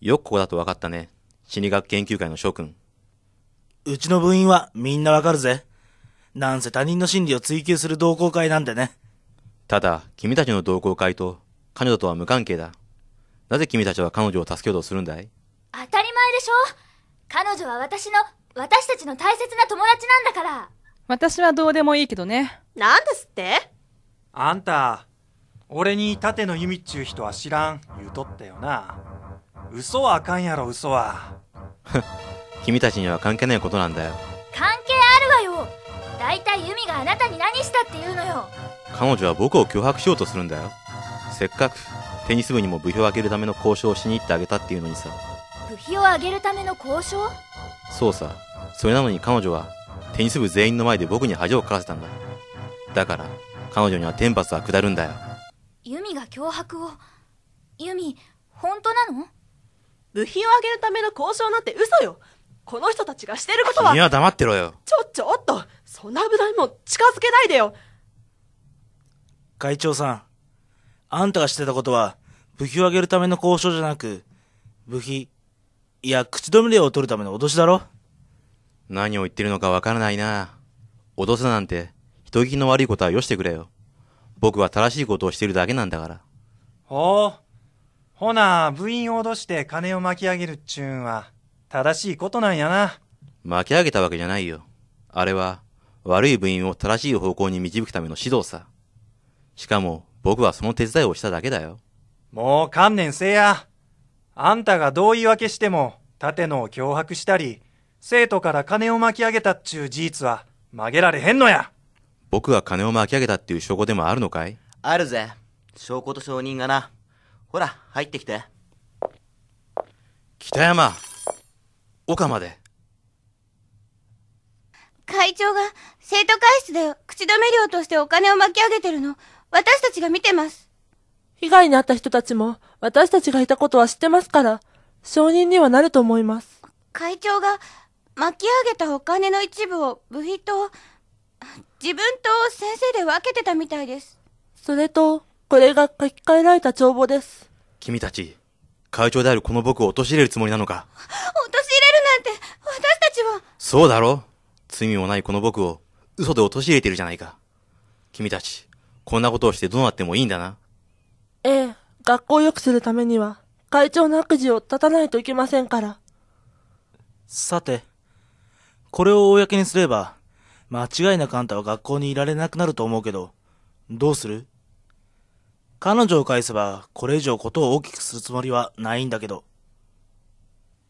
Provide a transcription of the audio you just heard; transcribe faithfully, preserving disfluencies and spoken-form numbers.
よくここだと分かったね。心理学研究会の諸君。 うちの部員はみんなわかるぜ。なんせ他人の心理を追求する同好会なんでね。 ただ、君たちの同好会と彼女とは無関係だ。なぜ君たちは彼女を助けようとするんだい？ 当たり前でしょ。彼女は私の、私たちの大切な友達なんだから。 私はどうでもいいけどね。 なんですって？ あんた、俺に盾の弓っちゅう人は知らん言うとったよな。嘘はあかんやろ、嘘は。 君たちには関係ないことなんだよ。 関係あるわよ。だいたいユミがあなたに何したって言うのよ。 彼女は僕を脅迫しようとするんだよ。せっかくテニス部にも部費を上げるための交渉をしに行ってあげたっていうのにさ。 部費を上げるための交渉？ そうさ。それなのに彼女はテニス部全員の前で僕に恥をかかせたんだ。だから彼女には天罰は下るんだよ。 ユミが脅迫を。ユミ、本当なの？ 部費を上げるための交渉なんて嘘よ。この人たちがしてることは。 君は黙ってろよ。 ちょちょっと、そんな危ないもん近づけないでよ。 会長さん、あんたがしてたことは部費を上げるための交渉じゃなく、部費、いや口止め料を取るための脅しだろ。 何を言ってるのかわからないな。脅すなんて人聞きの悪いことはよしてくれよ。僕は正しいことをしているだけなんだから。 ほう。ほな、部員を脅して金を巻き上げるっちゅうんは正しいことなんやな。 巻き上げたわけじゃないよ。あれは悪い部員を正しい方向に導くための指導さ。しかも僕はその手伝いをしただけだよ。 もう観念せや。あんたがどう言い訳しても盾野を脅迫したり生徒から金を巻き上げたっちゅう事実は曲げられへんのや。 僕が金を巻き上げたっていう証拠でもあるのかい？ あるぜ。証拠と証人がな。ほら、入ってきて。 北山、岡まで。 会長が生徒会室で口止め料としてお金を巻き上げてるの、私たちが見てます。 被害に遭った人たちも私たちがいたことは知ってますから、証人にはなると思います。 会長が巻き上げたお金の一部を部費と自分と先生で分けてたみたいです。 それと、これが書き換えられた帳簿です。 君たち、会長であるこの僕を陥れるつもりなのか？ 陥れるなんて、私たちは。 そうだろ？罪もないこの僕を嘘で陥れているじゃないか。君たち、こんなことをしてどうなってもいいんだな。 ええ、学校を良くするためには、会長の悪事を断たないといけませんから。 さて、これを公にすれば、間違いなくあんたは学校にいられなくなると思うけど、どうする？彼女を返せば、これ以上ことを大きくするつもりはないんだけど。